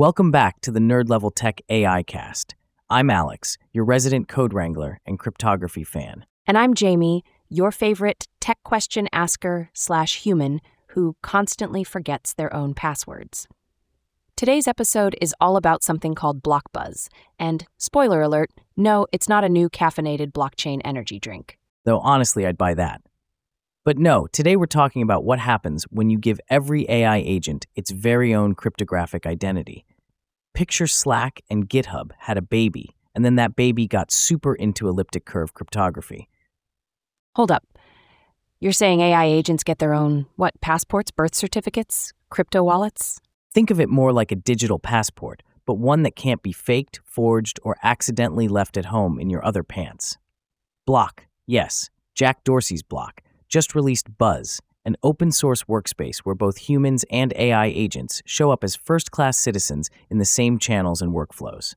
Welcome back to the Nerd Level Tech AI Cast. I'm Alex, your resident code wrangler and cryptography fan. And I'm Jamie, your favorite tech question asker/human who constantly forgets their own passwords. Today's episode is all about something called BlockBuzz. And, spoiler alert, no, it's not a new caffeinated blockchain energy drink. Though honestly, I'd buy that. But no, today we're talking about what happens when you give every AI agent its very own cryptographic identity. Picture Slack and GitHub had a baby, and then that baby got super into elliptic curve cryptography. Hold up. You're saying AI agents get their own, passports, birth certificates, crypto wallets? Think of it more like a digital passport, but one that can't be faked, forged, or accidentally left at home in your other pants. Block, yes, Jack Dorsey's Block, just released Buzz, an open-source workspace where both humans and AI agents show up as first-class citizens in the same channels and workflows.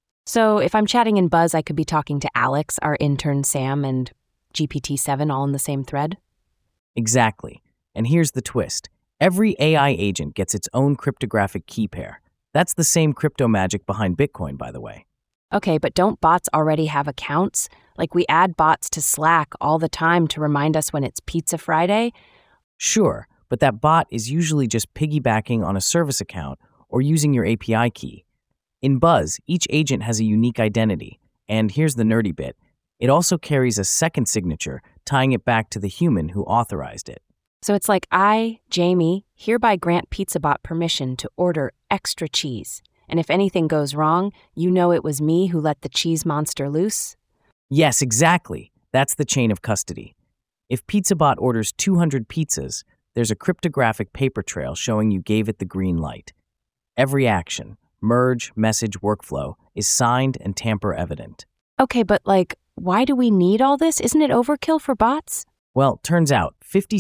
So if I'm chatting in Buzz, I could be talking to Alex, our intern Sam, and GPT-7 all in the same thread? Exactly. And here's the twist. Every AI agent gets its own cryptographic key pair. That's the same crypto magic behind Bitcoin, by the way. Okay, but don't bots already have accounts? Like we add bots to Slack all the time to remind us when it's Pizza Friday? Sure, but that bot is usually just piggybacking on a service account or using your API key. In Buzz, each agent has a unique identity, and here's the nerdy bit. It also carries a second signature, tying it back to the human who authorized it. So it's like I, Jamie, hereby grant PizzaBot permission to order extra cheese. And if anything goes wrong, you know it was me who let the cheese monster loose? Yes, exactly. That's the chain of custody. If PizzaBot orders 200 pizzas, there's a cryptographic paper trail showing you gave it the green light. Every action, merge, message, workflow, is signed and tamper-evident. Okay, but why do we need all this? Isn't it overkill for bots? Well, turns out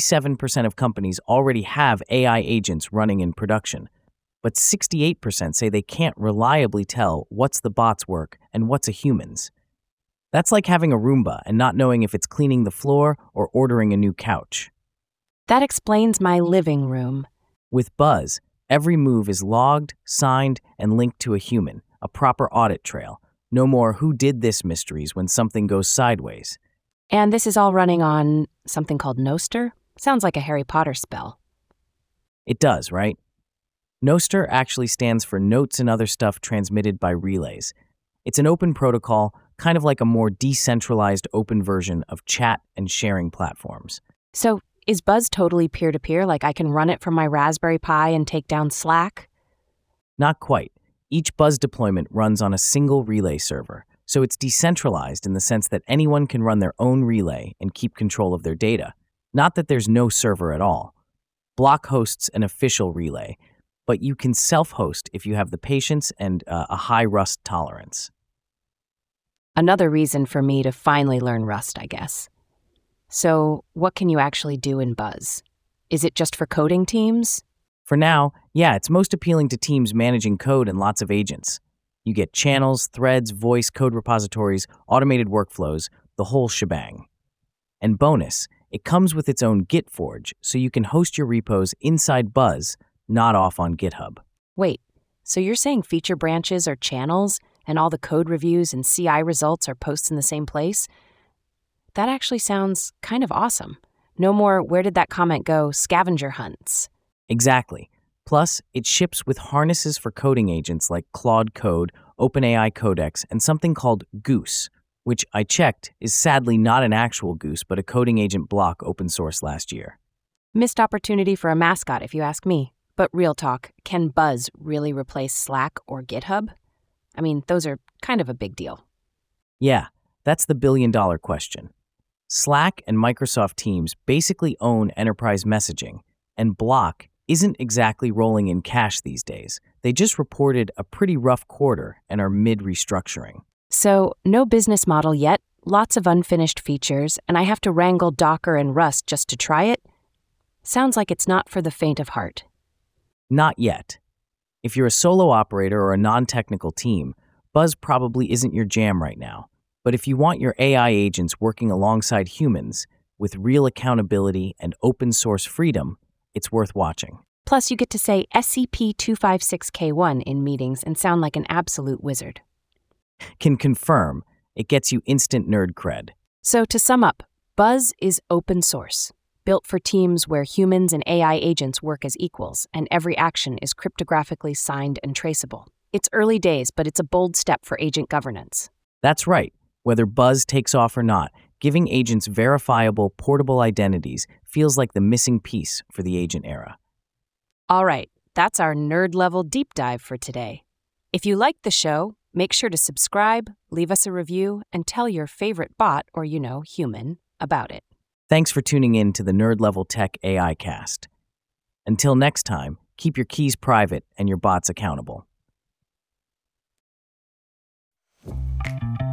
57% of companies already have AI agents running in production, but 68% say they can't reliably tell what's the bot's work and what's a human's. That's like having a Roomba and not knowing if it's cleaning the floor or ordering a new couch. That explains my living room. With Buzz, every move is logged, signed, and linked to a human, a proper audit trail. No more who did this mysteries when something goes sideways. And this is all running on something called Nostr? Sounds like a Harry Potter spell. It does, right? Nostr actually stands for Notes and Other Stuff Transmitted by Relays. It's an open protocol, kind of like a more decentralized open version of chat and sharing platforms. So is Buzz totally peer-to-peer? Like I can run it from my Raspberry Pi and take down Slack? Not quite. Each Buzz deployment runs on a single relay server, so it's decentralized in the sense that anyone can run their own relay and keep control of their data. Not that there's no server at all. Block hosts an official relay, but you can self-host if you have the patience and a high Rust tolerance. Another reason for me to finally learn Rust, I guess. So what can you actually do in Buzz? Is it just for coding teams? For now, yeah, it's most appealing to teams managing code and lots of agents. You get channels, threads, voice, code repositories, automated workflows, the whole shebang. And bonus, it comes with its own GitForge, so you can host your repos inside Buzz, not off on GitHub. Wait, so you're saying feature branches are channels and all the code reviews and CI results are posts in the same place? That actually sounds kind of awesome. No more where did that comment go scavenger hunts. Exactly. Plus, it ships with harnesses for coding agents like Claude Code, OpenAI Codex, and something called Goose, which I checked is sadly not an actual goose but a coding agent block open source last year. Missed opportunity for a mascot if you ask me. But real talk, can Buzz really replace Slack or GitHub? I mean, those are kind of a big deal. Yeah, that's the billion-dollar question. Slack and Microsoft Teams basically own enterprise messaging, and Block isn't exactly rolling in cash these days. They just reported a pretty rough quarter and are mid-restructuring. So, no business model yet, lots of unfinished features, and I have to wrangle Docker and Rust just to try it? Sounds like it's not for the faint of heart. Not yet. If you're a solo operator or a non-technical team, Buzz probably isn't your jam right now. But if you want your AI agents working alongside humans with real accountability and open source freedom, it's worth watching. Plus, you get to say SCP-256K1 in meetings and sound like an absolute wizard. Can confirm it gets you instant nerd cred. So to sum up, Buzz is open source, built for teams where humans and AI agents work as equals, and every action is cryptographically signed and traceable. It's early days, but it's a bold step for agent governance. That's right. Whether Buzz takes off or not, giving agents verifiable, portable identities feels like the missing piece for the agent era. All right, that's our nerd-level deep dive for today. If you liked the show, make sure to subscribe, leave us a review, and tell your favorite bot or, human about it. Thanks for tuning in to the Nerd Level Tech AI Cast. Until next time, keep your keys private and your bots accountable.